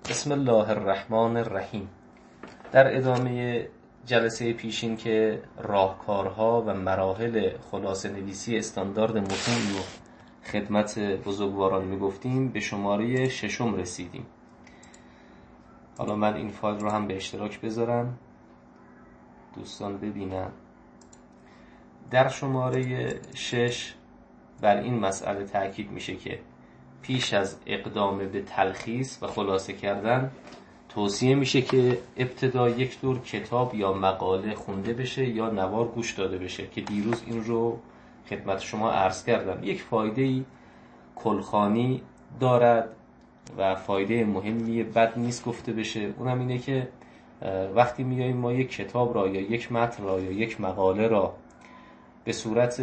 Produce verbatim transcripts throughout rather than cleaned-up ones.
بسم الله الرحمن الرحیم. در ادامه جلسه پیشین که راهکارها و مراحل خلاصه نویسی استاندارد متون رو خدمت بزرگواران میگفتیم، به شماره ششم رسیدیم. حالا من این فایل رو هم به اشتراک بذارم دوستان ببینن. در شماره شش بر این مسئله تاکید میشه که پیش از اقدام به تلخیص و خلاصه کردن توصیه میشه که ابتدا یک دور کتاب یا مقاله خونده بشه یا نوار گوش داده بشه که دیروز این رو خدمت شما عرض کردم. یک فایده کلخانی دارد و فایده مهمی بد نیست گفته بشه. اونم اینه که وقتی میاییم ما یک کتاب را یا یک متن را یا یک مقاله را به صورت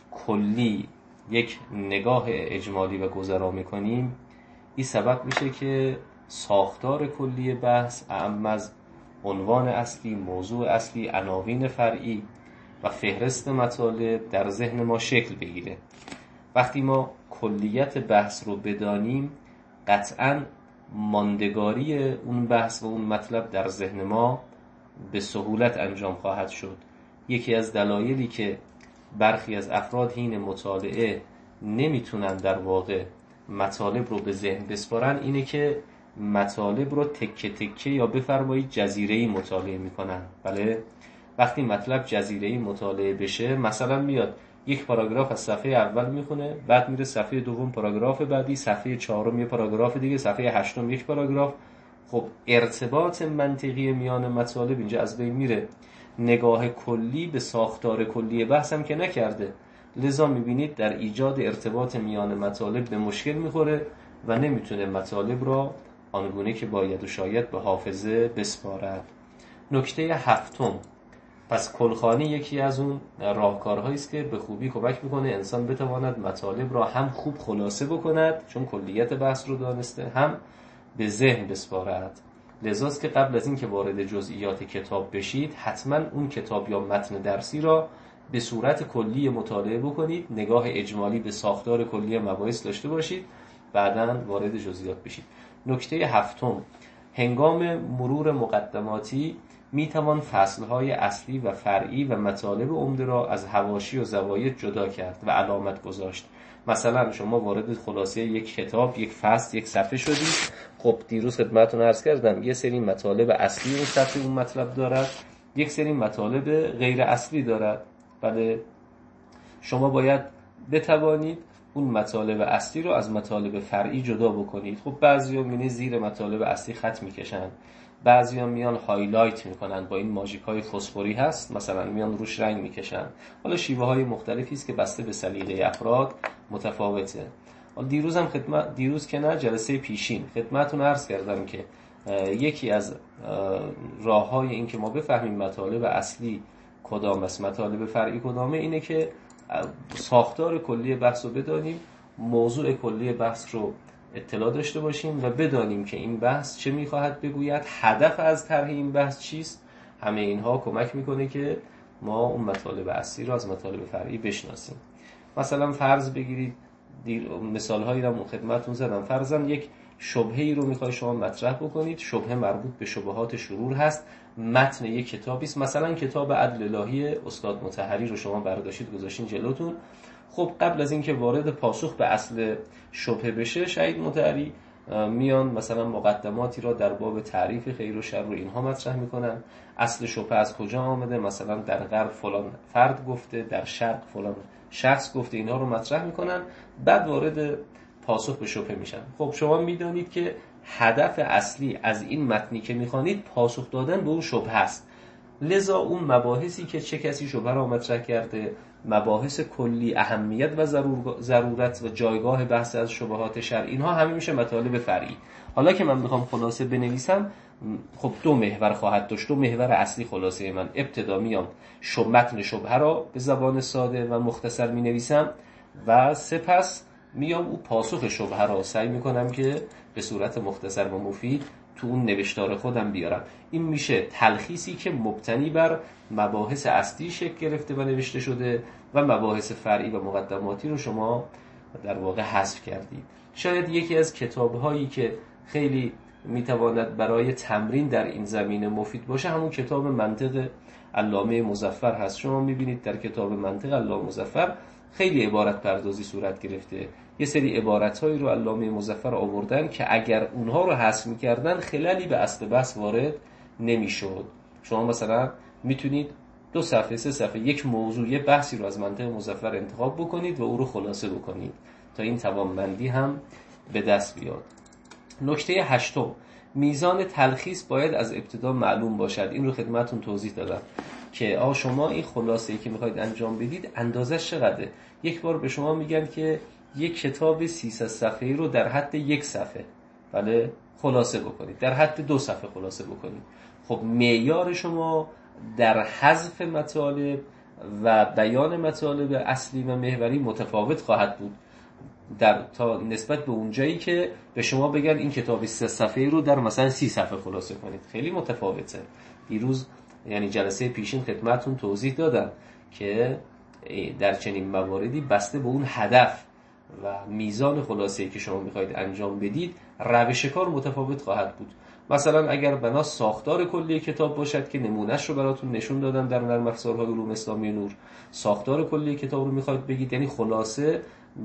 کلی یک نگاه اجمالی و گذرا میکنیم، این سبب میشه که ساختار کلی بحث اعم از عنوان اصلی، موضوع اصلی، عناوین فرعی و فهرست مطالب در ذهن ما شکل بگیره. وقتی ما کلیت بحث رو بدانیم، قطعاً ماندگاری اون بحث و اون مطلب در ذهن ما به سهولت انجام خواهد شد. یکی از دلایلی که برخی از افراد حین مطالعه نمیتونن در واقع مطالب رو به ذهن بسپارن اینه که مطالب رو تکه تکه یا بفرمایید جزیره‌ای مطالعه میکنن. بله، وقتی مطلب جزیره‌ای مطالعه بشه، مثلا میاد یک پاراگراف از صفحه اول میخونه، بعد میره صفحه دوم پاراگراف بعدی، صفحه چهارم یه پاراگراف دیگه، صفحه هشتم یک پاراگراف. خب ارتباط منطقی میان مطالب اینجا از بین میره. نگاه کلی به ساختار کلی بحث هم که نکرده، لذا میبینید در ایجاد ارتباط میان مطالب به مشکل میخوره و نمیتونه مطالب را آنگونه که باید و شاید به حافظه بسپارد. نکته هفتم، پس کلخانی یکی از اون راهکارهایی است که به خوبی کمک میکنه انسان بتواند مطالب را هم خوب خلاصه بکند چون کلیت بحث رو دانسته، هم به ذهن بسپارد. لذاست که قبل از این که وارد جزئیات کتاب بشید، حتما اون کتاب یا متن درسی را به صورت کلی مطالعه بکنید، نگاه اجمالی به ساختار کلی مباحث داشته باشید، بعداً وارد جزئیات بشید. نکته هفتم، هنگام مرور مقدماتی میتوان فصلهای اصلی و فرعی و مطالب عمده را از حواشی و زواید جدا کرد و علامت گذاشت. مثلا شما وارد خلاصه یک کتاب، یک فصل، یک صفحه شدید. خب دیروز خدمتتون عرض کردم یه سری مطالب اصلی اون صفحه اون مطلب دارد، یک سری مطالب غیر اصلی دارد. بله، شما باید بتوانید اون مطالب اصلی رو از مطالب فرعی جدا بکنید. خب بعضیا میونه زیر مطالب اصلی خط میکشن، بعضیا میان هایلایت میکنن، با این ماژیکای فسفوری هست مثلا میان روش رنگ میکشن. حالا شیوه های مختلفی است که بسته به سلیقه افراد متفاوته. حالا دیروز هم خدمت دیروز که نه جلسه پیشین خدمتتون عرض کردم که یکی از راههای این که ما بفهمیم مطالب اصلی کدام است، مطالب فرعی کدامه، اینه که ساختار کلی بحث رو بدانیم، موضوع کلی بحث رو اطلاع داشته باشیم و بدانیم که این بحث چه میخواهد بگوید، هدف از طرح این بحث چیست. همه اینها کمک میکنه که ما اون مطالب اصلی رو از مطالب فرعی بشناسیم. مثلا فرض بگیرید، مثال هایی رو خدمتتون زدم، فرضاً یک شبهه‌ای رو میخوای شما مطرح بکنید، شبهه مربوط به شبهات شرور هست، متن یک کتابی است، مثلا کتاب عدل الهی استاد مطهری رو شما برداشتید گذاشتین جلوتون. خب قبل از اینکه وارد پاسخ به اصل شبهه بشه، شهید مطهری میان مثلا مقدماتی را در باب تعریف خیر و شر و اینها مطرح میکنن. اصل شبهه از کجا آمده، مثلا در غرب فلان فرد گفته، در شرق فلان شخص گفته، اینها رو مطرح میکنن، بعد وارد پاسخ به شبهه میشن. خب شما میدونید که هدف اصلی از این متنی که میخوانید پاسخ دادن به اون شبهه است. لذا اون مباحثی که چه کسی شبهه را مطرح کرده، مباحث کلی، اهمیت و ضرورت و جایگاه بحث از شبهات شرع، اینها همه میشه مطالب فرعی. حالا که من بخوام خلاصه بنویسم، خب دو محور خواهد داشت. دو محور اصلی خلاصه من، ابتدا میام شب متن شبهه را به زبان ساده و مختصر مینویسم و سپس میام او پاسخ شبهه را سعی میکنم که به صورت مختصر و مفید تو اون نوشتار خودم بیارم. این میشه تلخیصی که مبتنی بر مباحث اصلی شکل گرفته و نوشته شده و مباحث فرعی و مقدماتی رو شما در واقع حذف کردید. شاید یکی از کتاب‌هایی که خیلی میتواند برای تمرین در این زمینه مفید باشه همون کتاب منطق علامه مظفر هست. شما میبینید در کتاب منطق علامه مظفر خیلی عبارت پردازی صورت گرفته. یه سری عبارت‌هایی رو علامه مظفر آوردن که اگر اونها رو حذف می‌کردن خللی به اصل بحث وارد نمی‌شد. شما مثلا میتونید دو صفحه سه صفحه یک موضوع یه بحثی رو از منطق مظفر انتخاب بکنید و او رو خلاصه بکنید تا این توانمندی هم به دست بیاد. نکته هشتم، میزان تلخیص باید از ابتدا معلوم باشد. این رو خدمتتون توضیح دادم که آ شما این خلاصه‌ای که میخواید انجام بدید اندازش چقدره. یک بار به شما میگن که یک کتاب سیصد صفحه‌ای رو در حد یک صفحه بله خلاصه بکنید، در حد دو صفحه خلاصه بکنید. خب معیار شما در حذف مطالب و بیان مطالب اصلی و محوری متفاوت خواهد بود در تا نسبت به اونجایی که به شما بگن این کتاب سه صفحه‌ای رو در مثلا سی صفحه خلاصه کنید. خیلی متفاوته. دیروز یعنی جلسه پیشین خدمتتون توضیح دادم که در چنین مواردی بسته به اون هدف و میزان خلاصه‌ای که شما میخواید انجام بدید روش کار متفاوت خواهد بود. مثلا اگر بنا ساختار کلی کتاب باشد که نمونهش رو براتون نشون دادم در نرم افزارهای علوم اسلامی نور، ساختار کلی کتاب رو میخواید بگید یعنی خلاصه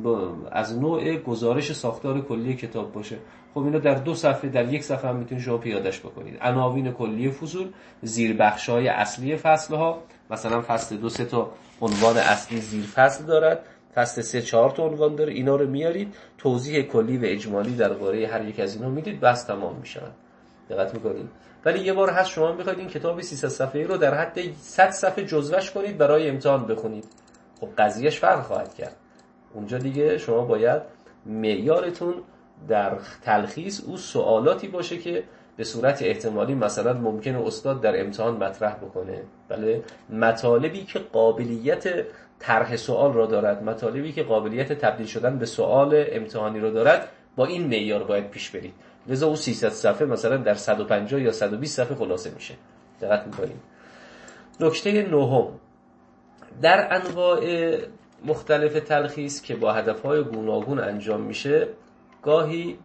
از نوع گزارش ساختار کلی کتاب باشه. خب اینو در دو صفحه در یک صفحه هم میتونید شما پیادهش بکنید. عناوین کلی فصول، زیربخش‌های اصلی فصل‌ها، مثلا فصل دو سه تا عنوان اصلی زیر فصل دارد، فصل سه چهار تا عنوان داره، اینا رو میارید توضیح کلی و اجمالی درباره هر یک از اینا میدید بس تمام میشه. دقت میکنید. ولی یه بار هست شما میخواید این کتاب سیصد صفحه‌ای رو در حد صد صفحه جزوهش کنید برای امتحان بخونید. خب قضیهش فرق خواهد کرد. اونجا دیگه شما باید معیارتون در تلخیص او سوالاتی باشه که به صورت احتمالی مثلا ممکنه استاد در امتحان مطرح بکنه. بله مطالبی که قابلیت طرح سوال را دارد، مطالبی که قابلیت تبدیل شدن به سوال امتحانی را دارد، با این معیار باید پیش برید. لذا او سیصد صفحه مثلا در صد و پنجاه یا صد و بیست صفحه خلاصه میشه. دقت می‌کنید. نکته نهم، در انواع مختلف تلخیص که با هدفهای گوناگون انجام میشه، گاهی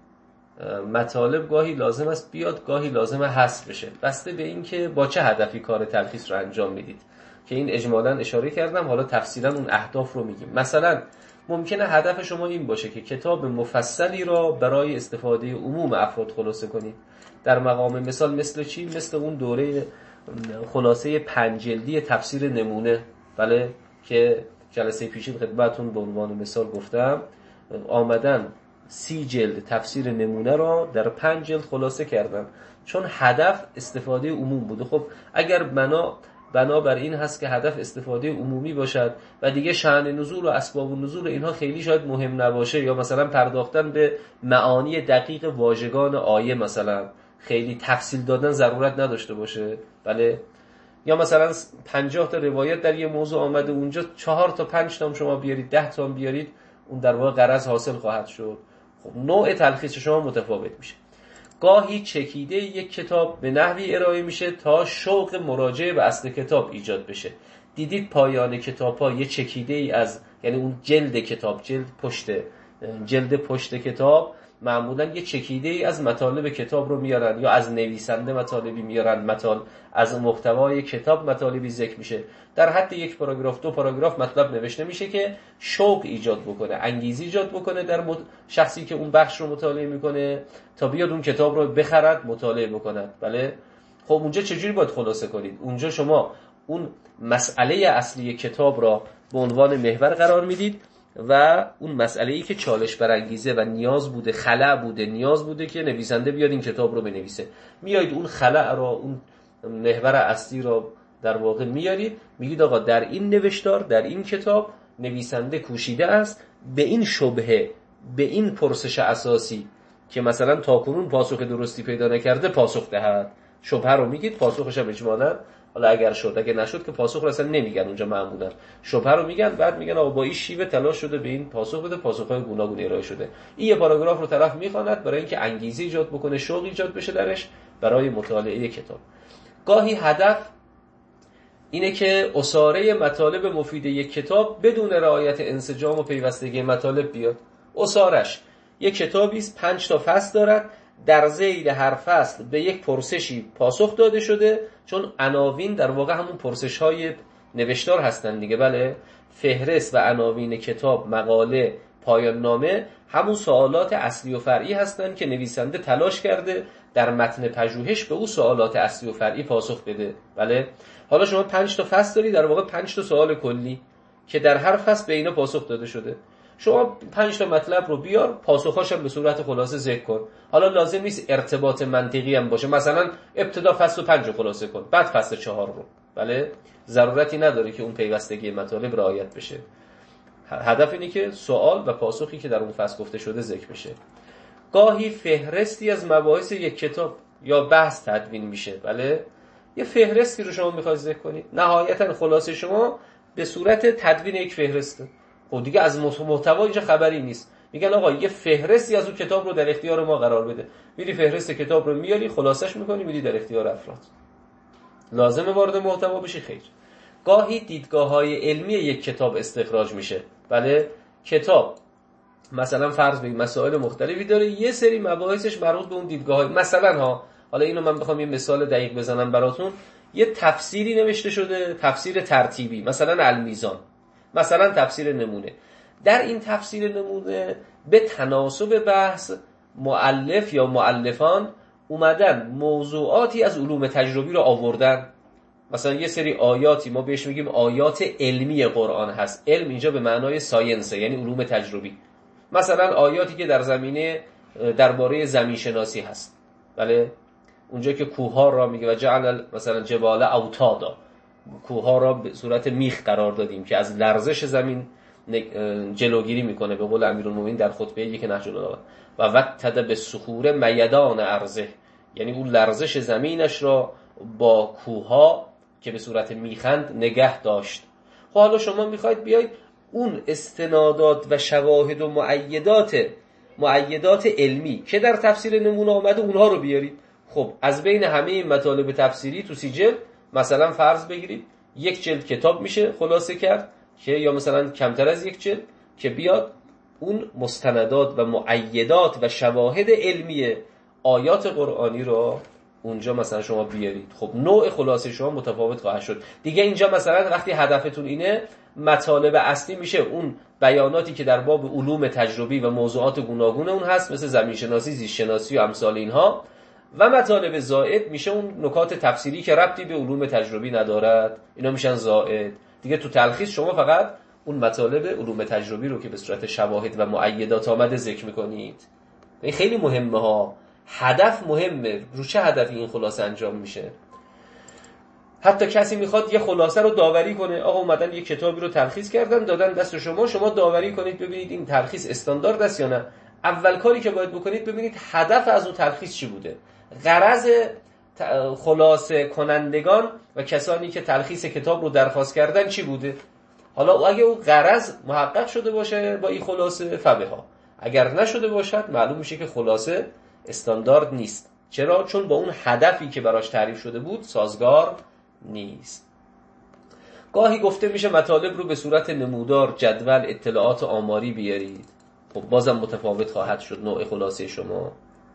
مطالب گاهی لازم است بیاد، گاهی لازم حذف بشه، بسته به این که با چه هدفی کار تلخیص رو انجام میدید که این اجمالاً اشاره کردم. حالا تفصیلاً اون اهداف رو میگیم. مثلا ممکنه هدف شما این باشه که کتاب مفصلی را برای استفاده عموم افراد خلاصه کنید. در مقام مثال مثل چی؟ مثل اون دوره خلاصه پنج جلدی تفسیر نمونه، بله، که جلسه پیشین خدمتتون به عنوان مثال گفتم. آمدن سی جلد تفسیر نمونه را در پنج جلد خلاصه کردن چون هدف استفاده عموم بوده. خب اگر بنا بنابر این هست که هدف استفاده عمومی باشد و دیگه شأن نزول و اسباب النزول اینها خیلی شاید مهم نباشه، یا مثلا پرداختن به معانی دقیق واژگان آیه مثلا خیلی تفصیل دادن ضرورت نداشته باشه، بله، یا مثلا پنجاه تا روایت در یه موضوع آمده اونجا چهار تا پنج تا شما بیارید، ده تا بیارید، اون در واقع غرض حاصل خواهد شد. خب نوع تلخیص شما متفاوت میشه. گاهی چکیده یک کتاب به نحوی ارائه میشه تا شوق مراجعه به اصل کتاب ایجاد بشه. دیدید پایان کتاب‌ها یه چکیده ای از، یعنی اون جلد کتاب، جلد پشت جلد پشت کتاب معمولا یه چکیده ای از مطالب کتاب رو میارن، یا از نویسنده مطالبی میارن، مطالب از محتوای کتاب مطالبی ذکر میشه. در حد یک پاراگراف دو پاراگراف مطلب نوشته میشه که شوق ایجاد بکنه، انگیزه ایجاد بکنه در شخصی که اون بخش رو مطالعه میکنه تا بیاد اون کتاب رو بخرد، مطالعه بکند. بله، خب اونجا چجوری باید خلاصه کنید؟ اونجا شما اون مسئله اصلی کتاب را به عنوان محور قرار میدید و اون مسئله‌ای که چالش برانگیزه و نیاز بوده، خلأ بوده، نیاز بوده که نویسنده بیاد این کتاب رو بنویسه، میایید اون خلأ را، اون محور اصلی را در واقع میارید، میگید آقا در این نوشتار، در این کتاب نویسنده کوشیده است به این شبهه، به این پرسش اساسی که مثلا تاکنون پاسخ درستی پیدا نکرده پاسخ دهد. شبهه رو میگید، پاسخش هم اجمالاً، حالا اگر شد اگر نشد که پاسخ رو اصلا نمیگن اونجا معمولا، شبهه رو میگن، بعد میگن آقا با این شیوه تلاش شده به این پاسخ بده، پاسخهای گوناگون ارائه شده. این یه پاراگراف رو طرف میخواند برای اینکه انگیزه ایجاد بکنه، شوق ایجاد بشه درش برای مطالعه کتاب. گاهی هدف اینه که اساره مطالب مفید یک کتاب بدون رعایت انسجام و پیوستگی مطالب بیاد. اسارش یک کتابی است، پنج تا فصل دارد، در ذیل هر فصل به یک پرسشی پاسخ داده شده، چون عناوین در واقع همون پرسش‌های نوشتار هستن دیگه. بله، فهرست و عناوین کتاب، مقاله، پایان نامه همون سوالات اصلی و فرعی هستن که نویسنده تلاش کرده در متن پژوهش به اون سوالات اصلی و فرعی پاسخ بده. بله، حالا شما پنج تا فصل داری، در واقع پنج تا سوال کلی که در هر فصل به اینا پاسخ داده شده. شما پنج تا مطلب رو بیار، پاسخاش هم به صورت خلاصه ذکر کن. حالا لازم نیست ارتباط منطقی هم باشه، مثلا ابتدا فصل پنج رو خلاصه کن، بعد فصل چهار رو. بله، ضرورتی نداره که اون پیوستگی مطالب رعایت بشه. هدف اینه که سوال و پاسخی که در اون فصل گفته شده ذکر بشه. گاهی فهرستی از مباحث یک کتاب یا بحث تدوین میشه. بله، یه فهرستی رو شما میخواید ذکر کنید، نهایتا خلاصه شما به صورت تدوین یک فهرسته. خب دیگه از محتوا اینجا خبری نیست. میگن آقا یه فهرستی از اون کتاب رو در اختیار ما قرار بده. میری فهرست کتاب رو میاری، خلاصش میکنی، میری در اختیار افراد. لازمه وارد محتوا بشی؟ خیر. گاهی دیدگاه‌های علمی یک کتاب استخراج میشه. بله، کتاب مثلا فرض بگیم مسائل مختلفی داره، یه سری مباحثش مربوط به اون دیدگاه‌های، مثلا ها، حالا اینو من بخوام یه مثال دقیق بزنم براتون، یه تفسیری نوشته شده، تفسیر ترتیبی، مثلا المیزان، مثلا تفسیر نمونه. در این تفسیر نمونه به تناسب بحث مؤلف یا مؤلفان اومدن موضوعاتی از علوم تجربی رو آوردن. مثلا یه سری آیاتی ما بهش میگیم آیات علمی قرآن هست. علم اینجا به معنای ساینسه، یعنی علوم تجربی. مثلا آیاتی که در زمینه درباره زمین شناسی هست. بله، اونجا که کوه‌ها را میگه و جعل مثلا جبال اوتادا، کوه‌ها را به صورت میخ قرار دادیم که از لرزش زمین جلوگیری میکنه، به قول امیرالمومنین در خطبه یک نهج البلاغه. و وقتد به صخور میدان ارضه، یعنی اون لرزش زمینش را با کوه‌ها که به صورت میخند نگه داشت. خب حالا شما میخواید بیاید اون استنادات و شواهد و مؤیدات مؤیدات علمی که در تفسیر نمونه آمده اونها رو بیارید. خب از بین همه این مطالب تفسیری تو سی جلد مثلا فرض بگیرید یک جلد کتاب میشه خلاصه کرد، که یا مثلا کمتر از یک جلد، که بیاد اون مستندات و مؤیدات و شواهد علمی آیات قرآنی رو اونجا مثلا شما بیارید. خب نوع خلاصه شما متفاوت خواهد شد دیگه. اینجا مثلا وقتی هدفتون اینه، مطالب اصلی میشه اون بیاناتی که در باب علوم تجربی و موضوعات گوناگون اون هست، مثل زمین شناسی، زیست شناسی و امثال اینها، و مطالب زائد میشه اون نکات تفسیری که ربطی به علوم تجربی ندارد، اینا میشن زائد. دیگه تو تلخیص شما فقط اون مطالب علوم تجربی رو که به صورت شواهد و مؤیدات آمده ذکر میکنید. این خیلی مهمه ها، هدف مهمه، رو چه هدفی این خلاصه انجام میشه. حتی کسی میخواد یه خلاصه رو داوری کنه، آقا اومدن یه کتابی رو تلخیص کردن دادن دست شما، شما داوری کنید ببینید این تلخیص استاندارد است یا نه. اول کاری که باید بکنید ببینید هدف از اون تلخیص چی بوده، غرض خلاصه کنندگان و کسانی که تلخیص کتاب رو درخواست کردن چی بوده. حالا اگه اون غرض محقق شده باشه با این خلاصه فبها، اگر نشده باشد معلوم میشه که خلاصه استاندارد نیست. چرا؟ چون با اون هدفی که براش تعریف شده بود سازگار نیست. گاهی گفته میشه مطالب رو به صورت نمودار، جدول، اطلاعات آماری بیارید. خب بازم متفاوت خواهد شد نوع خلاصه شما.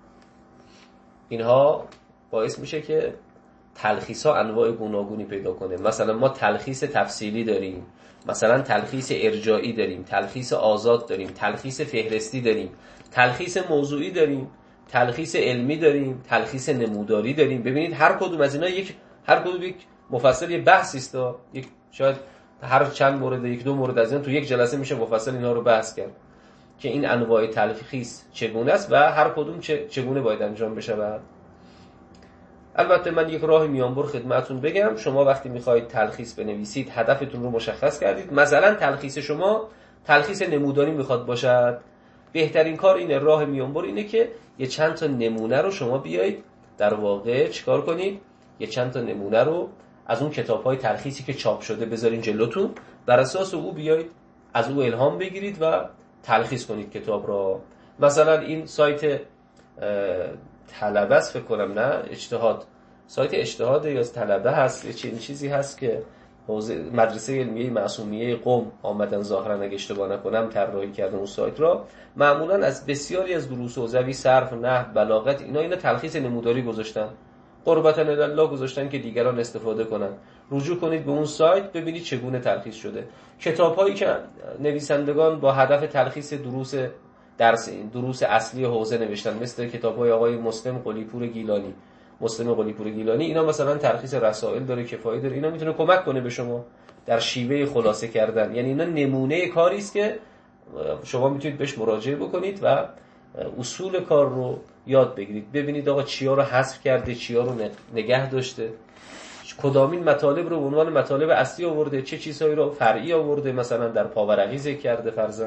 اینها باعث میشه که تلخیص ها انواع گوناگونی پیدا کنه. مثلا ما تلخیص تفصیلی داریم، مثلا تلخیص ارجاعی داریم، تلخیص آزاد داریم، تلخیص فهرستی داریم، تلخیص موضوعی داریم، تلخیص علمی داریم، تلخیص نموداری داریم. ببینید هر کدوم از اینا یک هر کدوم یک مفصل یه بحثی است. یک شاید هر چند مورد یک دو مورد از اینا تو یک جلسه میشه مفصل اینا رو بحث کرد که این انواع تلخیص چگونه است و هر کدوم چگونه باید انجام بشه. البته من یک راه میانبر خدمتتون بگم. شما وقتی میخواهید تلخیص بنویسید هدفتون رو مشخص کردید. مثلا تلخیص شما تلخیص نموداری میخواد باشد، بهترین کار اینه، راه میانبر اینه که یه چند تا نمونه رو شما بیایید در واقع چیکار کنید، یه چند تا نمونه رو از اون کتاب‌های تلخیصی که چاپ شده بذارین جلوتون، بر اساس او بیایید از او الهام بگیرید و تلخیص کنید کتاب را. مثلا این سایت طلبه است فکر کنم، نه اجتهاد، سایت اجتهاد یا طلبه هست، یه چنین چیزی هست که حوزه مدرسه علمیه معصومیه قم آمدن ظاهرا اگه اشتباه نکنم طراحی کردن اون سایت را، معمولا از بسیاری از دروس حوزوی صرف، نحو، بلاغت اینا اینا تلخیص نموداری گذاشتن، قربتا الله گذاشتن که دیگران استفاده کنن. رجوع کنید به اون سایت ببینید چگونه تلخیص شده. کتاب‌هایی که نویسندگان با هدف تلخیص دروس درس دروس اصلی حوزه نوشتن، مثل کتاب‌های آقای مسلم قلی‌پور گیلانی مسلم قلی‌پور گیلانی، اینا مثلا تلخیص رسائل داره، کفایه داره، اینا میتونه کمک کنه به شما در شیوه خلاصه کردن. یعنی اینا نمونه کاری است که شما میتونید بهش مراجعه بکنید و اصول کار رو یاد بگیرید. ببینید آقا چیا رو حذف کرده، چیا رو نگه داشته، کدامین مطالب رو به عنوان مطالب اصلی آورده، چه چیزهایی رو فرعی آورده، مثلا در پاورقی ذکر کرده فرضاً.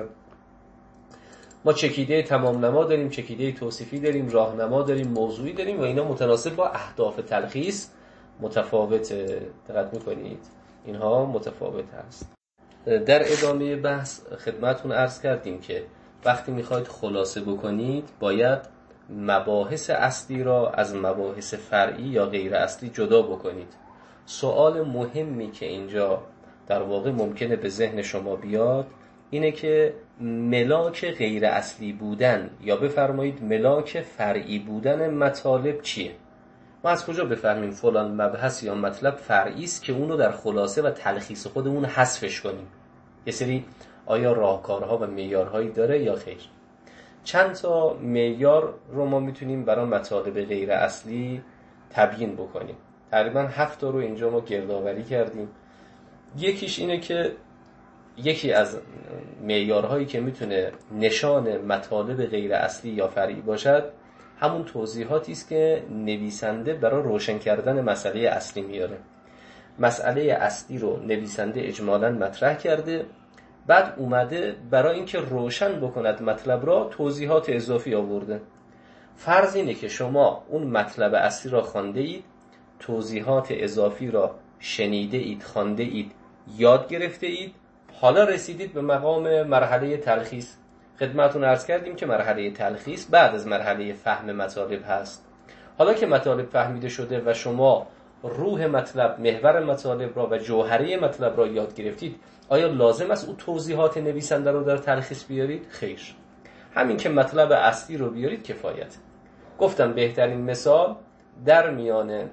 ما چکیده تمام نما داریم، چکیده توصیفی داریم، راهنما داریم، موضوعی داریم و اینا متناسب با اهداف تلخیص متفاوته. دقت می‌کنید اینها متفاوت هست. در ادامه بحث خدمتتون عرض کردیم که وقتی میخواید خلاصه بکنید باید مباحث اصلی را از مباحث فرعی یا غیر اصلی جدا بکنید. سوال مهمی که اینجا در واقع ممکنه به ذهن شما بیاد اینه که ملاک غیر اصلی بودن یا بفرمایید ملاک فرعی بودن مطالب چیه؟ ما از کجا بفهمیم فلان مبحث یا مطلب فرعی است که اون رو در خلاصه و تلخیص خودمون حذفش کنیم؟ یه سری آیا راهکارها و معیارهایی داره یا خیر؟ چند تا معیار رو ما میتونیم برای مطالب غیر اصلی تبیین بکنیم. تقریبا هفت تا رو اینجا ما گردآوری کردیم. یکیش اینه که یکی از معیارهایی که میتونه نشان مطالب غیر اصلی یا فرعی باشد همون توضیحاتی است که نویسنده برای روشن کردن مسئله اصلی میاره. مسئله اصلی رو نویسنده اجمالاً مطرح کرده، بعد اومده برای اینکه روشن بکند مطلب را توضیحات اضافی آورده. فرض اینه که شما اون مطلب اصلی را خوانده اید، توضیحات اضافی را شنیده اید، خوانده اید، یاد گرفته اید، حالا رسیدید به مقام مرحله تلخیص. خدمتتون عرض کردیم که مرحله تلخیص بعد از مرحله فهم مطالب هست. حالا که مطالب فهمیده شده و شما روح مطلب، محور مطالب را و جوهره مطلب را یاد گرفتید، آیا لازم است اون توضیحات نویسنده رو در تلخیص بیارید؟ خیر. همین که مطلب اصلی رو بیارید کفایت. گفتم بهترین مثال در میان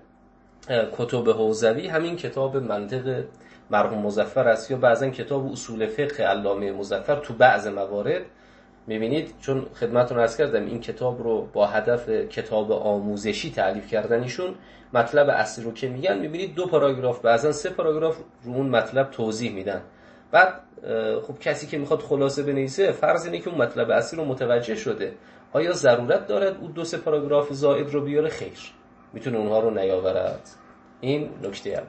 کتب حوزوی همین کتاب منطق مرحوم مظفر است یا بعضا کتاب اصول فقه علامه مظفر. تو بعض موارد میبینید، چون خدمتتون عرض کردم این کتاب رو با هدف کتاب آموزشی تألیف کردن ایشون، مطلب اصلی رو که میگن میبینید دو پاراگراف بعضا سه پاراگراف رو اون مطلب توضیح میدن. بعد خب کسی که میخواد خلاصه بنویسه فرض اینه که اون مطلب اصلی رو متوجه شده، آیا ضرورت دارد اون دو سه پاراگراف زائد رو بیاره؟ خیر، میتونه اونها رو نیاورد. این نکته اول.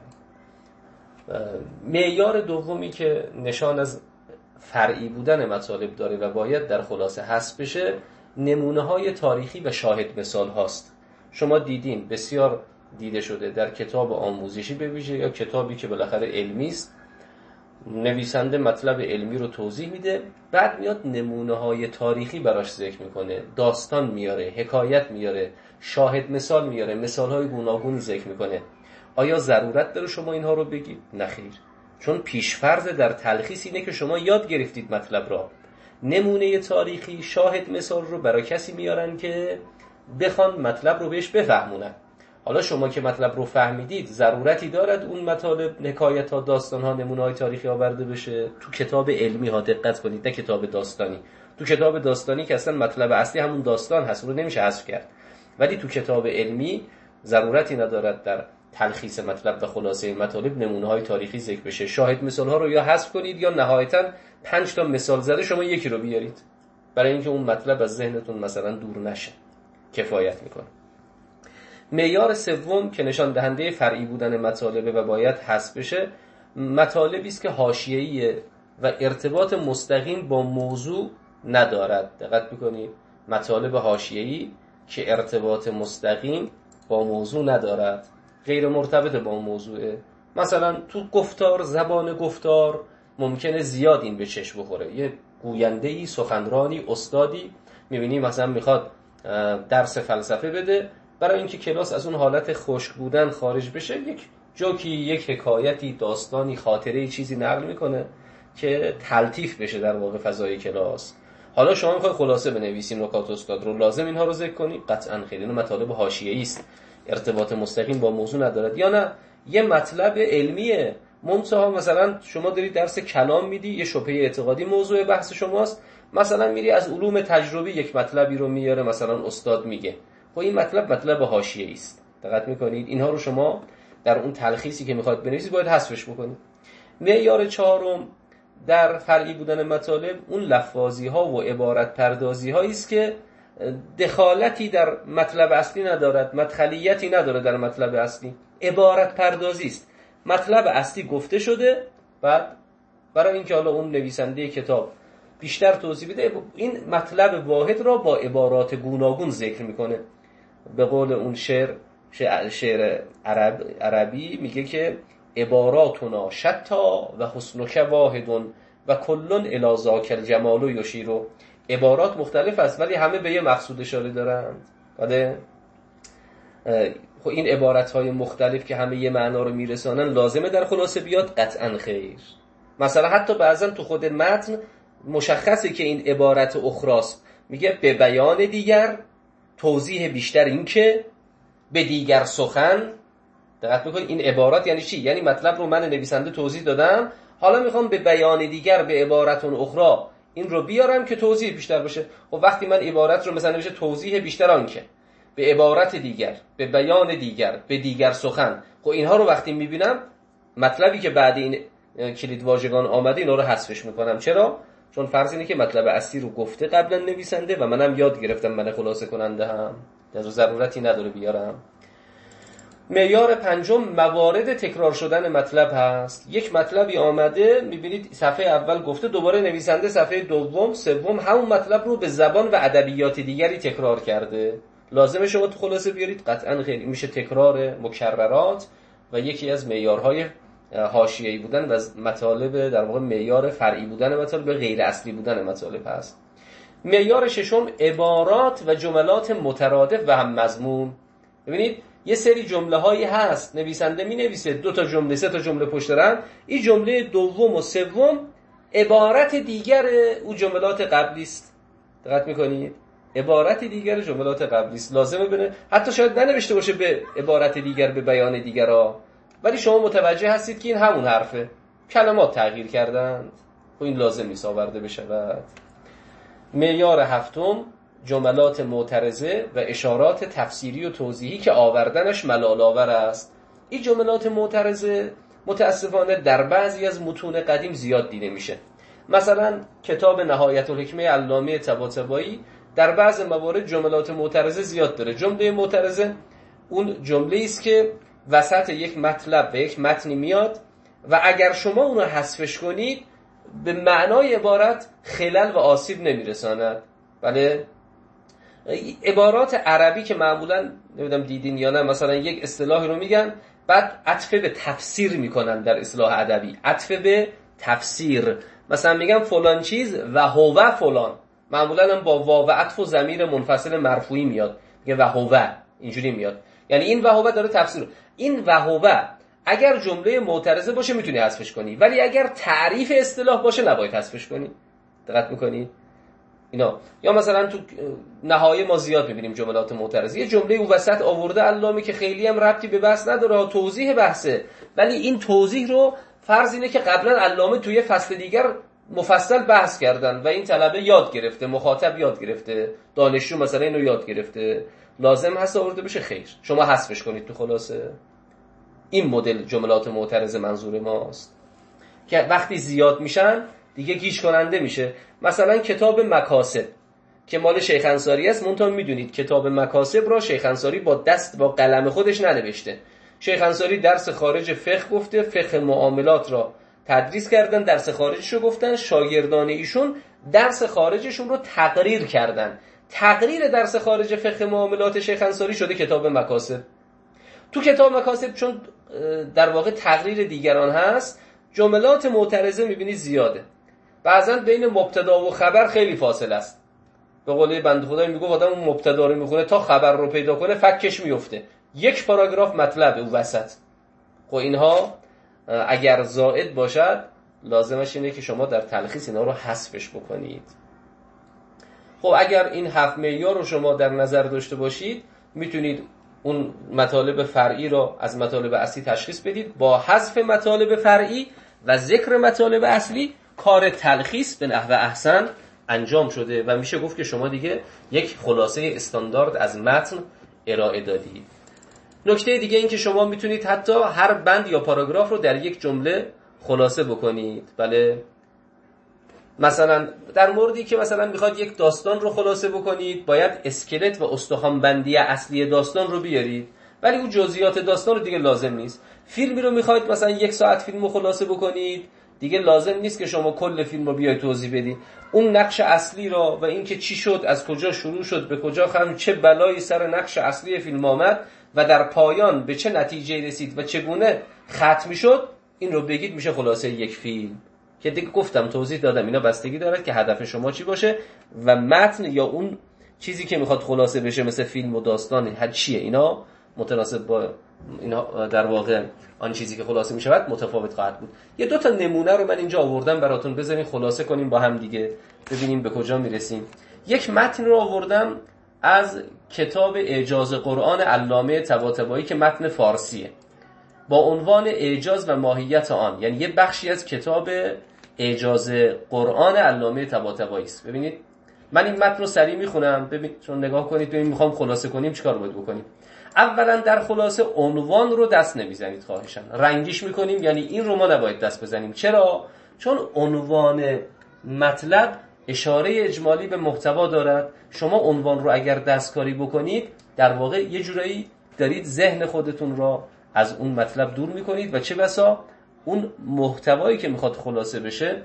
معیار دومی که نشان از فرعی بودن مطالب داره و باید در خلاصه حذف بشه، نمونه های تاریخی و شاهد مثال هاست. شما دیدین بسیار دیده شده در کتاب آموزشی به ویژه یا کتابی که بالاخره علمی است، نویسنده مطلب علمی رو توضیح میده، بعد میاد نمونه های تاریخی براش ذکر میکنه، داستان میاره، حکایت میاره، شاهد مثال میاره، مثال های گوناگونی ذکر میکنه. آیا ضرورت داره شما اینها رو بگید؟ نخیر، چون پیشفرض در تلخیص اینه که شما یاد گرفتید مطلب را. نمونه تاریخی، شاهد مثال رو برای کسی میارن که بخوان مطلب رو بهش بفهمونن. حالا شما که مطلب رو فهمیدید، ضرورتی دارد اون مطالب، حکایت ها، داستان ها، نمونه های تاریخی آورده بشه؟ تو کتاب علمی ها دقت کنید، نه کتاب داستانی. تو کتاب داستانی که اصلا مطلب اصلی همون داستان هست، رو نمیشه حذف کرد. ولی تو کتاب علمی ضرورتی ندارد در تلخیص مطلب و خلاصه مطالب نمونه های تاریخی ذکر بشه. شاهد مثال ها رو یا حذف کنید یا نهایتا پنج تا مثال زده شما یکی رو بیارید، برای اینکه اون مطلب از ذهنتون مثلا دور نشه. کفایت میکنه. معیار سوم که نشان دهنده فرعی بودن مطالب و باید حذف بشه، مطالبی است که حاشیه‌ای و ارتباط مستقیم با موضوع ندارد. دقت میکنید، مطالب حاشیه‌ای که ارتباط مستقیم با موضوع ندارد، غیر مرتبط با موضوعه. مثلا تو گفتار، زبان گفتار ممکنه زیاد این به چشم بخوره. یه گوینده‌ای، سخنرانی، استادی می‌بینی مثلا میخواد درس فلسفه بده، برای اینکه کلاس از اون حالت خشک بودن خارج بشه یک جوکی، یک حکایتی، داستانی، خاطره، چیزی نقل میکنه که تلطیف بشه در واقع فضای کلاس. حالا شما میخوای خلاصه بنویسیم نکات استاد رو، لازم اینها رو ذکر کنی؟ قطعاً خیلی. این مطالب حاشیه‌ای است، ارتباط مستقیم با موضوع ندارد. یا نه یه مطلب علمیه، منتها مثلا شما دارید درس کلام میدی، یه شبهه اعتقادی موضوع بحث شماست، مثلا میری از علوم تجربی یک مطلبی رو میاره، مثلا استاد میگه، خب این مطلب مطلب حاشیه‌ای است. دقت میکنید؟ اینها رو شما در اون تلخیصی که میخواد بنویسید باید حذفش بکنید. معیار چهارم در فرعی بودن مطالب اون لفاظی ها و عبارت پردازی هایی است که دخالتی در مطلب اصلی ندارد، مدخلیتی نداره در مطلب اصلی. عبارت پردازی است، مطلب اصلی گفته شده، بعد برای اینکه حالا اون نویسنده کتاب بیشتر توضیح بده این مطلب واحد را با عبارات گوناگون ذکر میکنه. به قول اون شعر شعر عرب عربی میگه که عباراتنا شتا و حسنک واحد و کلون الی ذاک الجمال یشیر. عبارات مختلف است ولی همه به یه مقصود اشاره دارند. بله، خب این عبارت‌های مختلف که همه یه معنا رو میرسانن لازمه در خلاصه بیاد؟ قطعاً خیر. مثلا حتی بعضا تو خود متن مشخصه که این عبارت اخراست، میگه به بیان دیگر، توضیح بیشتر، این که به دیگر سخن. دقت بکنید این عبارات یعنی چی؟ یعنی مطلب رو من نویسنده توضیح دادم، حالا میخوام به بیان دیگر، به عبارتون اخرى این رو بیارم که توضیح بیشتر باشه. خب وقتی من عبارت رو مثلا نوشته توضیح بیشتر، آن که به عبارت دیگر، به بیان دیگر، به دیگر سخن، خب اینها رو وقتی میبینم مطلبی که بعد این کلید واژگان آمده اینا رو حذفش میکنم. چرا؟ چون فرض اینه که مطلب اصلی رو گفته قبلا نویسنده و منم یاد گرفتم، من خلاصه کننده هم، در ضرورتی نداره بیارم. معیار پنجم موارد تکرار شدن مطلب هست. یک مطلبی آمده، میبینید صفحه اول گفته، دوباره نویسنده صفحه دوم، سوم همون مطلب رو به زبان و ادبیات دیگری تکرار کرده. لازمه شما تو خلاصه بیارید؟ قطعاً خیلی میشه تکرار مکررات و یکی از معیارهای حاشیه‌ای بودن و مطالب در واقع معیار فرعی بودن مطالب غیر اصلی بودن مطالب هست. معیار ششم عبارات و جملات مترادف و هم مضمون. ببینید یه سری جمله هایی هست نویسنده می نویسه دو تا جمله سه تا جمله پشت هم، این جمله دوم و سوم عبارت دیگر او جملات قبلی است. دقت میکنید؟ عبارت دیگر جملات قبلی است. لازمه ببینه حتی شاید ننوشته باشه به عبارت دیگر، به بیان دیگرها، ولی شما متوجه هستید که این همون حرفه، کلمات تغییر کردند. خب این لازم نیست آورده بشود. معیار هفتم جملات معترضه و اشارات تفسیری و توضیحی که آوردنش ملال آور است. این جملات معترضه متاسفانه در بعضی از متون قدیم زیاد دیده میشه. مثلا کتاب نهایت الحکمه علامه طباطبایی در بعض موارد جملات معترضه زیاد داره. جمله معترضه اون جمله است که وسط یک مطلب و یک متنی میاد و اگر شما اون رو حذفش کنید به معنای عبارت خلل و آسیب نمیرساند. بله، عبارات عربی که معمولا نمیدونم دیدین یا نه، مثلا یک اصطلاحی رو میگن بعد عطف به تفسیر میکنن در اصطلاح ادبی، عطف به تفسیر. مثلا میگن فلان چیز و هو فلان، معمولا هم با واو و عطف و ضمیر منفصل مرفوعی میاد، میگه و هو، اینجوری میاد، یعنی این و هو داره تفسیر. این و هو اگر جمله معترضه باشه میتونی حذفش کنی، ولی اگر تعریف اصطلاح باشه نباید حذفش کنی. دقت میکنی اینا؟ یا مثلا تو نهایه ما زیاد میبینیم جملات معترضه، یه جمله اون وسط آورده علامه که خیلی هم ربطی به بحث نداره، توضیح بحثه، ولی این توضیح رو فرض اینه که قبلا علامه توی فصل دیگر مفصل بحث کردن و این طلبه یاد گرفته، مخاطب یاد گرفته، دانشجو مثلا اینو یاد گرفته، لازم هست آورده بشه. خیر، شما حذفش کنید تو خلاصه. این مدل جملات معترضه منظور ماست که وقتی زیاد میشن دیگه گیج کننده میشه. مثلا کتاب مکاسب که مال شیخ انصاری است، منتها میدونید کتاب مکاسب را شیخ انصاری با دست با قلم خودش ننوشته. شیخ انصاری درس خارج فقه گفته، فقه معاملات را تدریس کردن، درس خارجش رو گفتن، شاگردان ایشون درس خارجشون رو تقریر کردن. تقریر درس خارج فقه معاملات شیخ انصاری شده کتاب مکاسب. تو کتاب مکاسب چون در واقع تقریر دیگران هست، جملات معترضه میبینی زیاده. بعضن بین مبتدا و خبر خیلی فاصله است. به قول بنده خدایی میگه آدم اون مبتدا رو میخونه تا خبر رو پیدا کنه فکش میفته. یک پاراگراف مطلب اون وسط. خب اینها اگر زائد باشد لازمش اینه که شما در تلخیص اینا رو حذفش بکنید. خب اگر این هفت معیار رو شما در نظر داشته باشید میتونید اون مطالب فرعی رو از مطالب اصلی تشخیص بدید. با حذف مطالب فرعی و ذکر مطالب اصلی کار تلخیص به نحو احسن انجام شده و میشه گفت که شما دیگه یک خلاصه استاندارد از متن ارائه دادید. نکته دیگه این که شما میتونید حتی هر بند یا پاراگراف رو در یک جمله خلاصه بکنید. بله، مثلا در موردی که مثلا میخواد یک داستان رو خلاصه بکنید باید اسکلت و استخوان بندی اصلی داستان رو بیارید، ولی اون جزئیات داستان رو دیگه لازم نیست. فیلمی رو میخواید مثلا یک ساعت فیلم رو خلاصه بکنید، دیگه لازم نیست که شما کل فیلم رو بیاید توضیح بدید. اون نقش اصلی را و اینکه چی شد، از کجا شروع شد، به کجا ختم، چه بلایی سر نقش اصلی فیلم آمد و در پایان به چه نتیجه رسید و چگونه ختم شد، این رو بگید، میشه خلاصه یک فیلم. که دیگه گفتم توضیح دادم اینا بستگی دارد که هدف شما چی باشه و متن یا اون چیزی که میخواد خلاصه بشه مثل فیلم و داستان هر چیه، اینا متناسب با اینا در واقع آن چیزی که خلاصه میشود متفاوت خواهد بود. یه دو تا نمونه رو من اینجا آوردم براتون، بذارین خلاصه کنیم با هم دیگه ببینیم به کجا میرسیم. یک متن رو آوردم از کتاب اعجاز قرآن علامه طباطبایی که متن فارسیه با عنوان اعجاز و ماهیت آن، یعنی یه بخشی از کتاب اعجاز قرآن علامه طباطبایی است. ببینید من این متن رو سریع میخونم، ببین چون نگاه کنید ببین میخوام خلاصه کنیم چیکار باید بکنیم. اولا در خلاصه عنوان رو دست نمیزنید خواهشاً، رنگیش میکنیم، یعنی این رو ما نباید دست بزنیم. چرا؟ چون عنوان مطلب اشاره اجمالی به محتوا دارد. شما عنوان رو اگر دستکاری بکنید در واقع یه جورایی دارید ذهن خودتون را از اون مطلب دور میکنید و چه بسا اون محتوایی که میخواد خلاصه بشه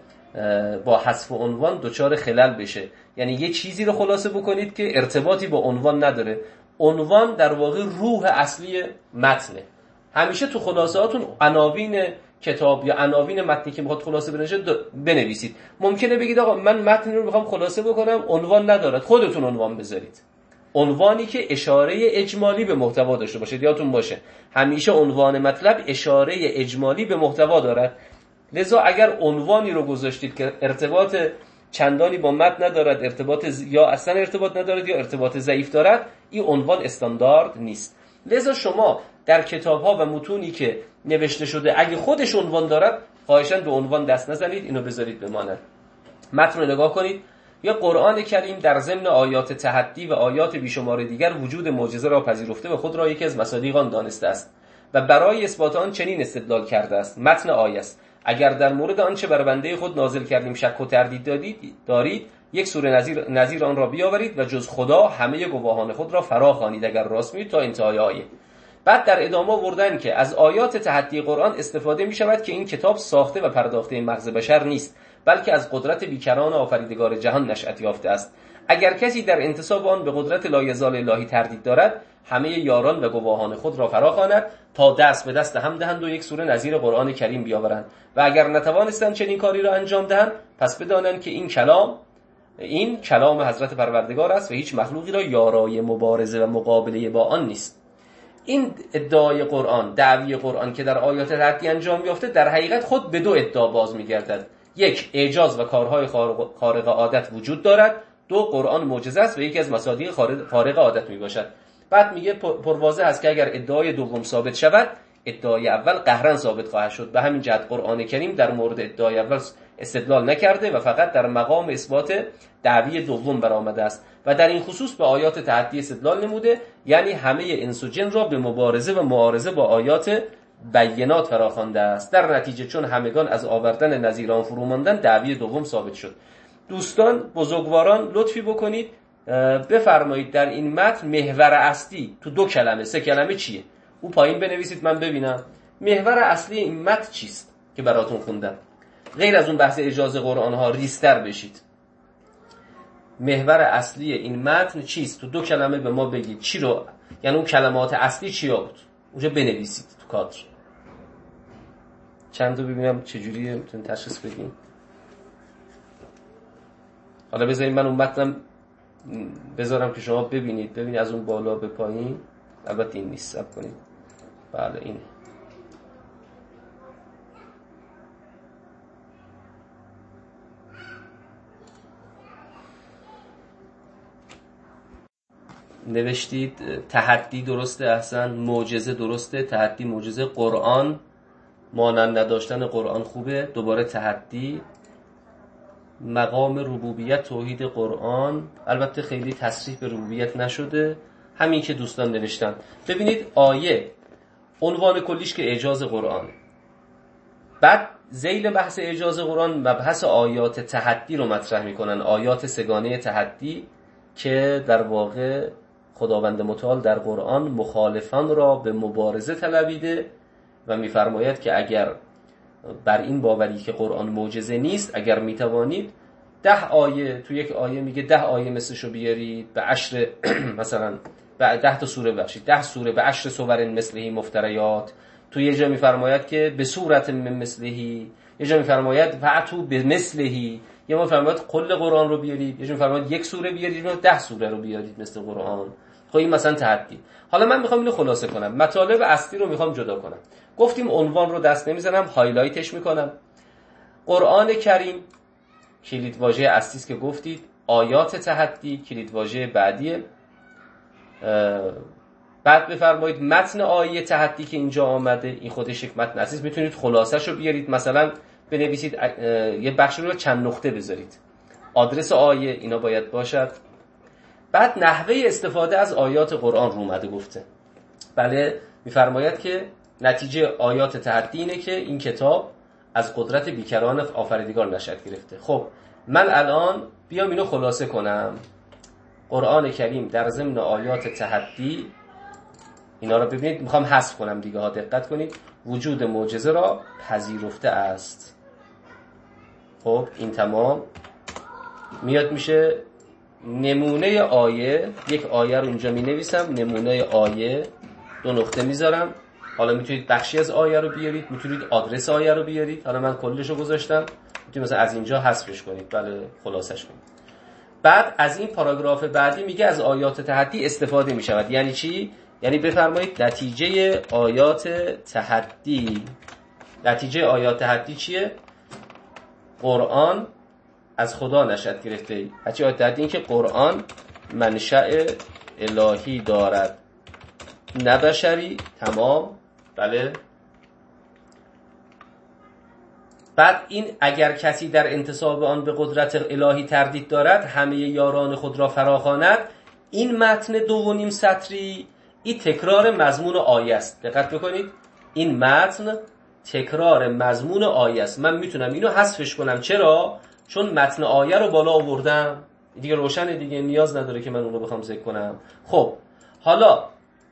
با حذف عنوان دچار خلل بشه. یعنی یه چیزی رو خلاصه بکنید که ارتباطی با عنوان نداره. عنوان در واقع روح اصلی متنه. همیشه تو خلاصه‌هاتون عناوین کتاب یا عناوین متنی که میخواد خلاصه بنویسه بنویسید. ممکنه بگید آقا من متن رو میخوام خلاصه بکنم عنوان ندارد، خودتون عنوان بذارید. عنوانی که اشاره اجمالی به محتوا داشته باشه. یادتون باشه همیشه عنوان مطلب اشاره اجمالی به محتوا دارد. لذا اگر عنوانی رو گذاشتید که ارتباط چندانی با متن ندارد، ارتباط ز... یا اصلا ارتباط ندارد یا ارتباط ضعیف دارد، این عنوان استاندارد نیست. لذا شما در کتاب‌ها و متونی که نوشته شده اگه خودش عنوان دارد خواهشاً به عنوان دست نزنید، اینو بذارید بماند. متن رو نگاه کنید. یا قرآن کریم در ضمن آیات تحدی و آیات بیشمار دیگر وجود معجزه را پذیرفته و خود را یکی از مصادیق آن دانسته است و برای اثبات آن چنین استدلال کرده است. متن آیه است: اگر در مورد آنچه بر بنده خود نازل کردیم شک و تردید دارید دارید یک سوره نظیر نظیر آن را بیاورید و جز خدا همه گواهان خود را فرا خوانید اگر راست میگویید، تا انتهای آیه. بعد در ادامه آوردن که از آیات تحدی قرآن استفاده می شود که این کتاب ساخته و پرداخته مغز بشر نیست، بلکه از قدرت بیکران آفریدگار جهان نشأت یافته است. اگر کسی در انتساب آن به قدرت لایزال الهی تردید دارد، همه یاران و گواهان خود را فرا خواند تا دست به دست هم دهند و یک سوره نظیر قرآن کریم بیاورند، و اگر نتوانستند چنین کاری را انجام دهند پس بدانند که این کلام این کلام حضرت پروردگار است و هیچ مخلوقی را یارای مبارزه و مقابله با آن نیست. این ادعای قرآن، دعوی قرآن که در آیات تحدی انجام یافته، در حقیقت خود به دو ادعا باز می‌گردد. یک، اعجاز و کارهای خارق عادت وجود دارد. دو، قرآن معجزه است و یکی از مصادیق خارق عادت میباشد. بعد میگه پروازه هست که اگر ادعای دوم ثابت شود، ادعای اول قهرن ثابت خواهد شد. به همین جهت قرآن کریم در مورد ادعای اول استدلال نکرده و فقط در مقام اثبات دعوی دوم برآمده است و در این خصوص به آیات تحدی استدلال نموده، یعنی همه انس و جن را به مبارزه و معارضه با آیات بینات فراخوانده است. در نتیجه چون همگان از آوردن نظیران فرو ماندن، دعوی دوم ثابت شد. دوستان بزرگواران لطفی بکنید بفرمایید در این متن محور اصلی تو دو کلمه سه کلمه چیه؟ او پایین بنویسید من ببینم. محور اصلی این متن چیست که براتون خوندم؟ غیر از اون بحث اجازه قرآن ها ریستر بشید. محور اصلی این متن چیست؟ تو دو کلمه به ما بگید چی رو، یعنی اون کلمات اصلی چیا بود؟ اونجا بنویسید تو کادر. چند تا ببینم چجوریه میتونید تشخیص بدین. حالا بذارید من اون متنم بذارم که شما ببینید. ببینید از اون بالا به پایین. البته این نیست، صبر کنید. بله اینه. نوشتید تحدی درسته، احسن، معجزه درسته، تحدی معجزه، قرآن مانند نداشتن قرآن خوبه، دوباره تحدی، مقام ربوبیت توحید قرآن، البته خیلی تصریح به ربوبیت نشده، همین که دوستان نوشتن. ببینید آیه عنوان کلیش که اعجاز قرآن، بعد ذیل بحث اعجاز قرآن مبحث آیات تحدی رو مطرح میکنن، آیات سگانه تحدی که در واقع خداوند متعال در قرآن مخالفان را به مبارزه طلبیده و میفرماید که اگر بر این باوری که قرآن معجزه نیست، اگر میتوانید ده آیه، تو یک آیه میگه ده آیه مثلشو بیارید، به عشر مثلا به ده تا سوره بخشید، ده سوره به عشر سور مثلهی مفتریات، تو یه جا میفرماید که به صورت من مثلهی، یه جا میفرماید فعتو به مثلهی، یه ما فرماید کل قرآن رو بیارید، یه جا میفرماید یک سوره بیارید و ده سوره رو بیارید مثل قرآن. خب این مثلا تحدی. حالا من میخوام اینو خلاصه کنم، مطالب اصلی رو میخوام جدا کنم. گفتیم عنوان رو دست نمیزنم، هایلایتش میکنم. قرآن کریم کلید واژه اصلی است که گفتید، آیات تحدی کلید واژه بعدیه. بعد بفرمایید متن آیه تحدی که اینجا آمده، این خودش یک متن اصلی است، میتونید خلاصش رو بیارید، مثلا بنویسید یه بخش رو چند نقطه بذارید، آدرس آیه اینا باید باشد. بعد نحوه استفاده از آیات قرآن رو اومده گفته. بله میفرماید که نتیجه آیات تحدی اینه که این کتاب از قدرت بیکران آفریدگار نشأت گرفته. خب من الان بیام اینو خلاصه کنم. قرآن کریم در ضمن آیات تحدی، اینا رو ببینید، میخوام حذف کنم دیگه ها، دقت کنید، وجود معجزه را پذیرفته است. خب این تمام میاد میشه نمونه آیه، یک آیه رو اینجا می نویسم، نمونه آیه، دو نقطه میذارم. حالا میتونید بخشی از آیه رو بیارید، میتونید آدرس آیه رو بیارید، حالا من کلش رو گذاشتم، میتونید مثلا از اینجا حذفش کنید، بله خلاصش کنید. بعد از این پاراگراف بعدی میگه از آیات تحدی استفاده میشود. یعنی چی؟ یعنی بفرمایید نتیجه آیات تحدی، نتیجه آیات تحدی چیه؟ قرآن از خدا نشأت گرفته. هرچی آیات تحدی این که قرآن منشأ الهی دارد نه بشری. تمام، بله. بعد این اگر کسی در انتساب آن به قدرت الهی تردید دارد، همه یاران خود را فراخواند. این متن دو و نیم سطری، این تکرار مضمون آیه است. دقت بکنید، این متن تکرار مضمون آیه است. من میتونم اینو حذفش کنم. چرا؟ چون متن آیه رو بالا آوردم دیگه، روشنه دیگه، نیاز نداره که من اون رو بخوام ذکر کنم. خب حالا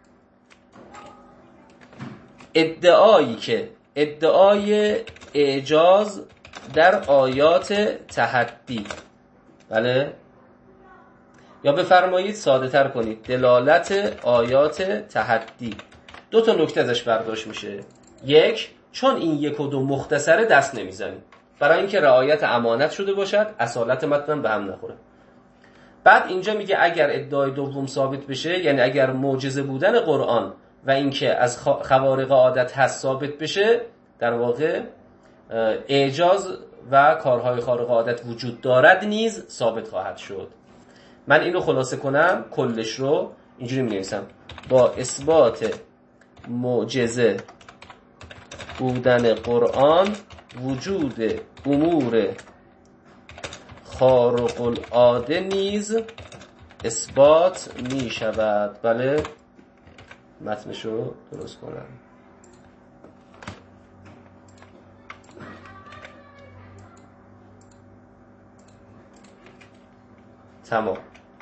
ادعایی که ادعای اعجاز در آیات تحدی، بله، یا بفرمایید ساده تر کنید دلالت آیات تحدی، دو تا نکته ازش برداشت میشه. یک، چون این یک و دو مختصره دست نمیزنید، برای اینکه رعایت امانت شده باشد، اصالت متن به هم نخوره. بعد اینجا میگه اگر ادعای دوم ثابت بشه، یعنی اگر معجزه بودن قرآن و اینکه از خوارق عادت هست ثابت بشه، در واقع اعجاز و کارهای خارق عادت وجود دارد نیز ثابت خواهد شد. من اینو خلاصه کنم، کلش رو اینجوری می نویسم: با اثبات معجزه بودن قرآن، وجود امور خارق العاده نیز اثبات می شود. بله، متنشو درست کنم. تمام.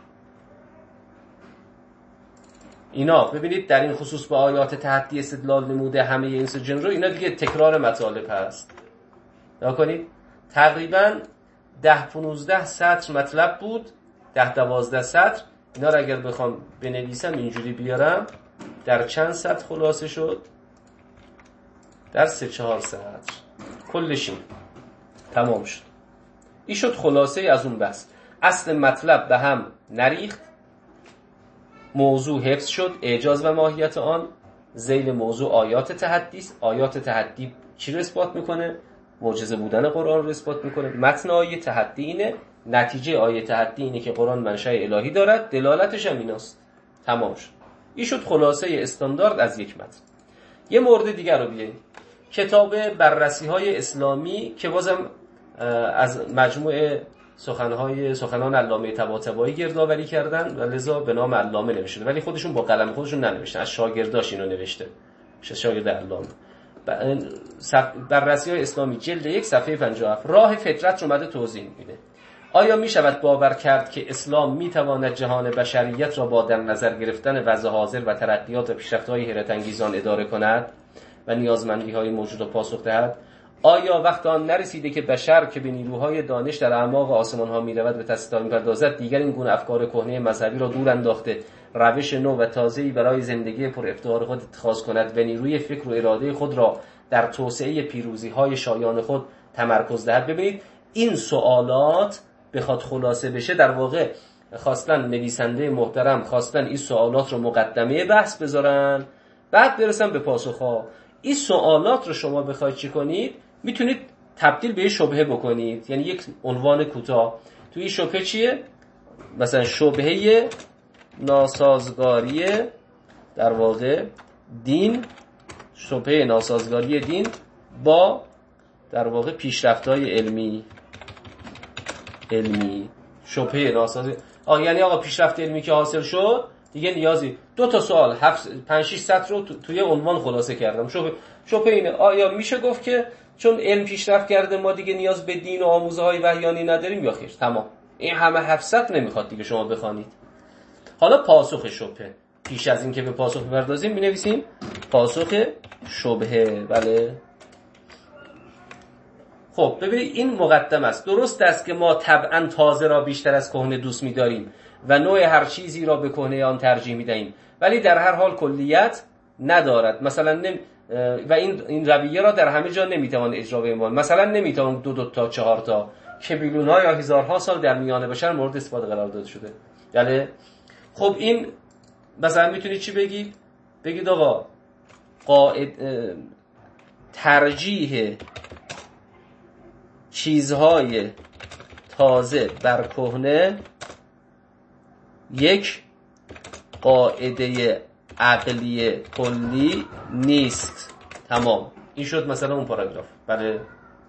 اینا ببینید در این خصوص با آیات تحدی استدلال نموده همه اینس و جن رو، اینا دیگه تکرار مطالب هست. نگاه کنید تقریبا ده پونزده سطر مطلب بود، ده دوازده سطر. اینا رو اگر بخوام بنویسم اینجوری بیارم، در چند سطر خلاصه شد؟ در سه چهار سطر کلش این تمام شد. این شد خلاصه از اون بحث. اصل مطلب به هم نریخت، موضوع حفظ شد، اعجاز و ماهیت آن. ذیل موضوع آیات تحدی است. آیات تحدی چی رو اثبات میکنه؟ معجزه بودن قرآن رو اثبات میکنه. متن آیه تحدی اینه، نتیجه آیه تحدی اینه که قرآن منشأ الهی دارد، دلالتش هم ایناست. تمام شد. این شد خلاصه استاندارد از یک متن. یه مورد دیگر رو بیاییم، کتاب بررسی های اسلامی که بازم از مجموعه سخنهای سخنان علامه طباطبایی گردآوری کردن و لذا به نام علامه نوشته، ولی خودشون با قلم خودشون ننوشتن، از شاگرداش اینو نوشته، شاگرد علامه. بررسی های اسلامی جلد یک صفحه پنجاه و هفت. راه فطرت رو اومده توضیح میده. آیا می شود باور کرد که اسلام می تواند جهان بشریت را با در نظر گرفتن وضع حاضر و ترقیات و پیشرفت‌های حیرت انگیزان اداره کند و نیازمندی‌های موجود را پاسخ دهد؟ آیا وقت آن نرسیده که بشر که به نیروهای دانش در اعماق آسمان‌ها می‌رود و تستار می‌پردازد دیگر این گونه افکار کهنه مذهبی را دور انداخته، روش نو و تازه‌ای برای زندگی پر افتخار خود اتخاذ کند و نیروی فکر و اراده خود را در توسعه پیروزی‌های شایان خود تمرکز دهد؟ ببینید این سوالات بخواد خلاصه بشه، در واقع خواستن نویسنده محترم خواستن این سوالات رو مقدمه بحث بذارن، بعد برسن به پاسخ‌ها. این سوالات رو شما بخواید چی کنید، میتونید تبدیل به شبهه بکنید، یعنی یک عنوان کوتاه. توی این شبهه چیه؟ مثلا شبهه ناسازگاری در واقع دین، شبهه ناسازگاری دین با در واقع پیشرفت‌های علمی علمی شبهه ناسازگاری. آه یعنی آقا پیشرفت علمی که حاصل شد دیگه نیازی دو تا سوال هفت پنج شش سطر رو توی عنوان خلاصه کردم. شبهه شبهه اینه، آیا میشه گفت که چون علم پیشرفت کرده ما دیگه نیاز به دین و آموزه‌های وحیانی نداریم یا خیر؟ تمام، این همه هفت سطر نمیخواد دیگه شما بخوانید. حالا پاسخ شبهه، پیش از این که به پاسخ بپردازیم می‌نویسیم پاسخ شبهه. بله خب ببینید این مقدمه است. درست است که ما طبعا تازه را بیشتر از کهنه دوست می‌داریم و نوع هر چیزی را به کهنه آن ترجیح می‌دهیم، ولی در هر حال کلیت ندارد. مثلا نم... و این این رویه را در همه جا نمی‌توان اجرا بهمان. مثلا نمی‌توان دو دو تا چهار تا که بیلیون‌ها یا هزارها سال در میان بشر مورد استفاده قرار داده شده. بله خب این مثلا میتونید چی بگید؟ بگید آقا قاعد ترجیح چیزهای تازه بر کهنه یک قاعده عقلی کلی نیست. تمام، این شد مثلا اون پاراگراف. بله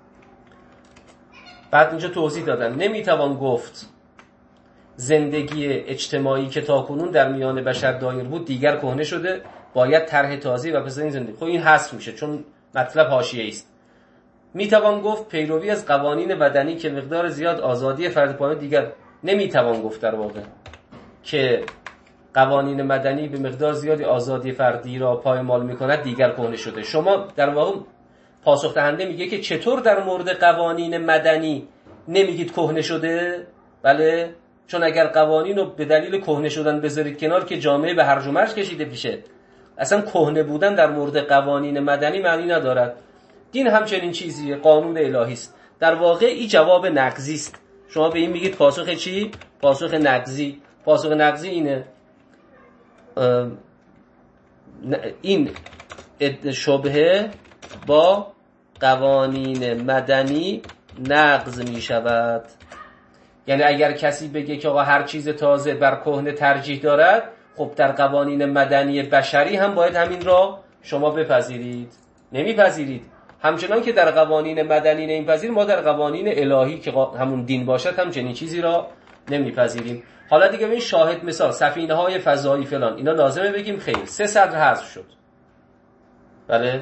بعد اینجا توضیح دادن نمیتوان گفت زندگی اجتماعی که تاکنون در میان بشر دایر بود دیگر کهنه شده، باید طرح تازه‌ای و پس این زندگی. خب این حذف میشه چون مطلب حاشیه‌ای است. میتوان گفت پیروی از قوانین مدنی که مقدار زیاد آزادی فرد پایین دیگر نمیتوان گفت در واقع که قوانین مدنی به مقدار زیادی آزادی فردی را پایمال میکند دیگر کهنه شده. شما در واقع پاسخ دهنده میگه که چطور در مورد قوانین مدنی نمیگید کهنه شده؟ بله چون اگر قوانین رو به دلیل کهنه شدن بذارید کنار که جامعه به هرج و مرج کشیده میشه، اصلا کهنه بودن در مورد قوانین مدنی معنی ندارد. دین همچنین چیزیه، قانون الهی است. در واقع این جواب نقضی است. شما به این میگید پاسخ چی؟ پاسخ نقضی. پاسخ نقضی اینه این شبهه با قوانین مدنی نقض می شود. یعنی اگر کسی بگه که آقا هر چیز تازه بر کهنه ترجیح دارد، خب در قوانین مدنی بشری هم باید همین را شما بپذیرید. نمیپذیرید. همچنان که در قوانین مدنی نمیپذیرید، ما در قوانین الهی که همون دین باشد هم چنین چیزی را نمیپذیریم. حالا دیگه این شاهد مثال سفینه های فضایی فلان اینا لازمه بگیم خیر، سه سطر حذف شد. بله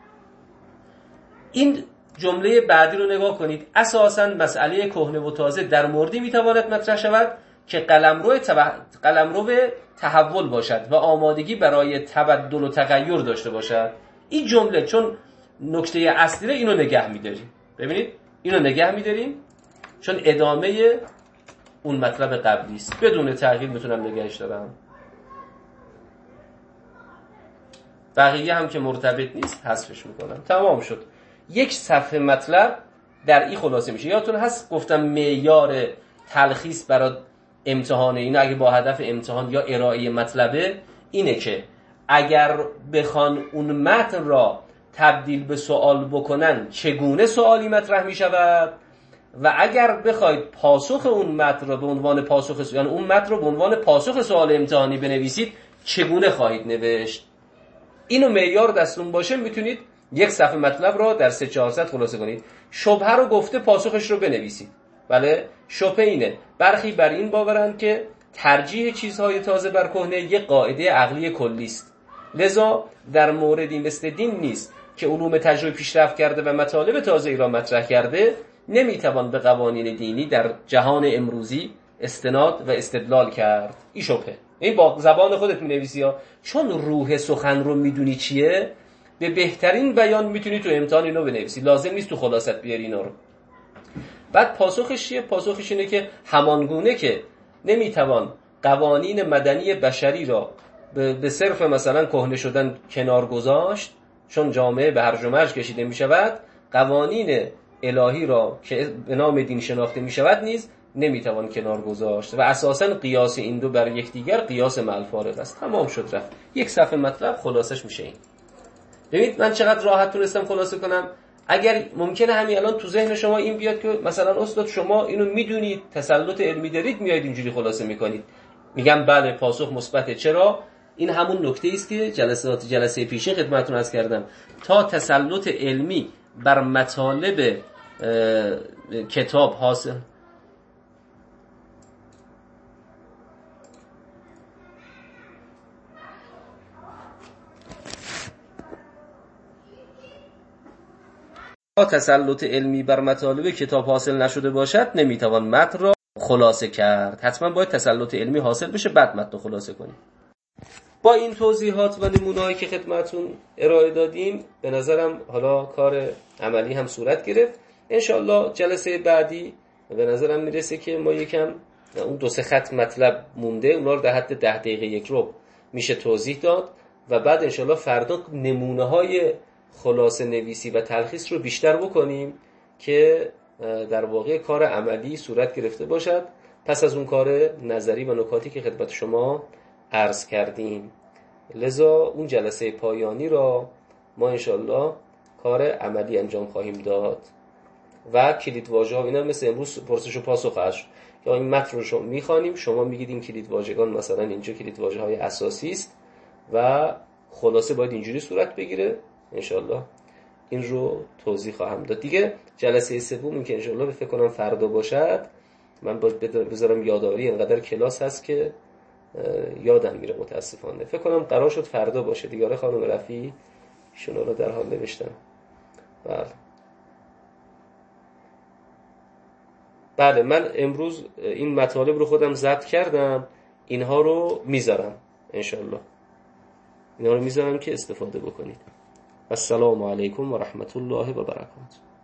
این جمله بعدی رو نگاه کنید. اساساً مسئله کهنه و تازه در موردی میتواند مطرح شود که قلمرو تب... قلمرو تحول باشد و آمادگی برای تبدل و تغییر داشته باشد. این جمله چون نکته اصلی اینو نگه می‌داریم. ببینید اینو نگه می‌داریم چون ادامه اون مطلب قبلی است. بدون تغییر میتونم نگهش دارم. بقیه هم که مرتبط نیست حذفش میکنم. تمام شد. یک صفحه مطلب در این خلاصه میشه. یادتون هست گفتم معیار تلخیص برای امتحان اینا اگه با هدف امتحان یا ارائه مطلبه اینه که اگر بخوان اون متن را تبدیل به سوال بکنن چگونه سوالی مطرح میشود و اگر بخواید پاسخ اون متن رو به عنوان پاسخ، یعنی اون متن رو به عنوان پاسخ سوال امتحانی بنویسید، چگونه خواهید نوشت؟ اینو معیار دستون باشه میتونید یک صفحه مطلب رو در سه چهار صفحه خلاصه کنید. شبهه رو گفته پاسخش رو بنویسید. بله، شبهه اینه. برخی بر این باورند که ترجیح چیزهای تازه بر کهنه یک قاعده عقلی کلی است. لذا در موردی مثل دین نیست که علوم تجربی پیشرفت کرده و مطالب تازه‌ای را مطرح کرده نمیتوان به قوانین دینی در جهان امروزی استناد و استدلال کرد. این شبهه. این با زبان خودت می‌نویسی ها، چون روح سخن رو میدونی چیه، به بهترین بیان میتونی تو امتحان اینو بنویسی، لازم نیست تو خلاصت بیاری اینا رو. بعد پاسخش چیه؟ پاسخش اینه که همانگونه که نمیتوان قوانین مدنی بشری را به صرف مثلا کهنه شدن کنار گذاشت، چون جامعه به هرج و مرج کشیده میشود، قوانین الهی را که به نام دین شناخته میشود نیز نمیتوان کنار گذاشت و اساساً قیاس این دو بر یکدیگر قیاس مع‌الفارق است. تمام شد رفت. یک صفحه مطلب خلاصش میشه این. ببینید من چقدر راحت تونستم خلاصه کنم. اگر ممکنه همین الان تو ذهن شما این بیاد که مثلا استاد شما اینو میدونید، تسلط علمی دارید، میایید اینجوری خلاصه میکنید. میگم بله، پاسخ مثبته. چرا؟ این همون نکته است که جلسات جلسه پیشین خدمتتون عرض کردم. تا تسلط علمی بر مطالب کتاب حاصل تا تسلط علمی بر مطالب کتاب حاصل نشده باشد نمیتوان متن را خلاصه کرد. حتما باید تسلط علمی حاصل بشه بعد متن رو خلاصه کنیم. با این توضیحات و نمونه‌هایی که خدمتتون ارائه دادیم به نظرم حالا کار عملی هم صورت گرفت. انشالله جلسه بعدی به نظرم میرسه که ما یکم اون دو سه خط مطلب مونده، اونا رو در حد ده دقیقه یک رو میشه توضیح داد و بعد انشالله فردا نمونه‌های خلاصه نویسی و تلخیص رو بیشتر بکنیم که در واقع کار عملی صورت گرفته باشد پس از اون کار نظری و نکاتی که خدمت شما عرض کردیم. لذا اون جلسه پایانی را ما انشالله کار عملی انجام خواهیم داد و کلید واژه ها اینا مثل امروز پرسش و پاسخ هست یا این متن رو شما میخوانیم، شما میگید این کلید واژگان مثلا اینجا کلید واژه های اساسی است و خلاصه باید اینجوری صورت بگیره. انشالله این رو توضیح خواهم داد. دیگه جلسه سوم که انشالله به فکر کنم فردا باشد، من باید بذارم یادآوری، اینقدر کلاس هست که یادم میره متاسفانه. فکر کنم قرار شد فردا باشه دیگه. آره خانم رفیع شما رو در حال نوشتم. بله بله من امروز این مطالب رو خودم ضبط کردم، اینها رو میذارم انشالله، اینها رو میذارم که استفاده بکنید. السلام علیکم و رحمت الله و برکاته.